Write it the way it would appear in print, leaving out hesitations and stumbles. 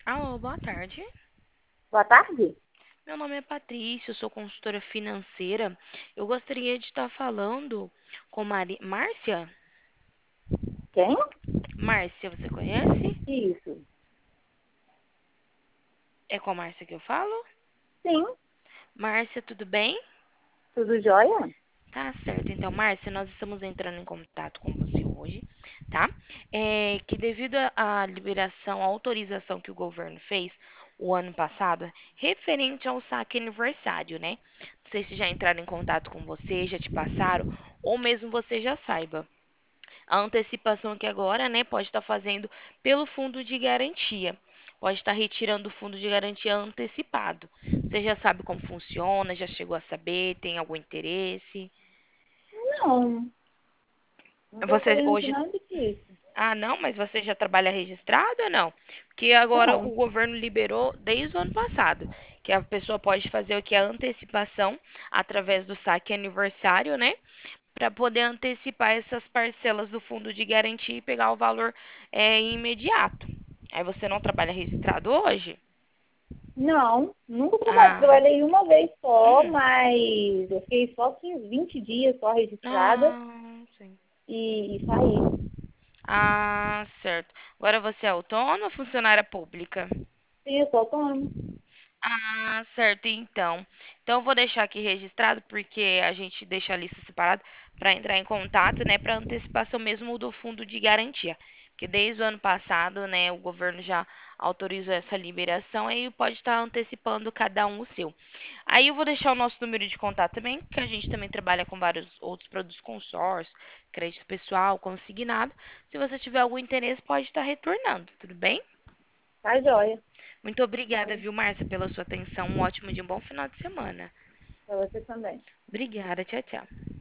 Alô, boa tarde. Boa tarde. Meu nome é Patrícia, eu sou consultora financeira. Eu gostaria de estar falando com Márcia. Quem? Márcia, você conhece? Isso. É com a Márcia que eu falo? Sim, Márcia, tudo bem? tudo jóia? Tá certo. Então, Márcia, nós estamos entrando em contato com você hoje, tá? Que devido à liberação, à autorização que o governo fez o ano passado, referente ao saque aniversário, né? Não sei se já entraram em contato com você, já te passaram, ou mesmo você já saiba. A antecipação aqui agora, né, pode estar fazendo pelo fundo de garantia. Pode estar retirando o fundo de garantia antecipado. Você já sabe como funciona, já chegou a saber, tem algum interesse? Não, não estou Você sabendo de hoje. nada disso. Ah, não, mas você já trabalha registrado ou não? Porque agora o Não, governo liberou desde o ano passado, que a pessoa pode fazer o que é a antecipação através do saque aniversário, né? Para poder antecipar essas parcelas do fundo de garantia e pegar o valor imediato. Aí você não trabalha registrado hoje? não, nunca trabalhei. Ah, Trabalhei uma vez só, hum, mas eu fiquei só 15, 20 dias só registrada sim. e saí. Ah, certo. Agora você é autônoma ou funcionária pública? Sim, eu sou autônoma. Ah, certo, então. Então eu vou deixar aqui registrado porque a gente deixa a lista separada para entrar em contato, né, para antecipação mesmo do fundo de garantia. Porque desde o ano passado, né, o governo já autorizou essa liberação aí pode estar antecipando cada um o seu. Aí eu vou deixar o nosso número de contato também, que a gente também trabalha com vários outros produtos consórcio, crédito pessoal, consignado. Se você tiver algum interesse, pode estar retornando, tudo bem? Tá jóia. Muito obrigada, viu, Márcia, pela sua atenção. Um ótimo dia, um bom final de semana. Pra você também. Obrigada, tchau, tchau.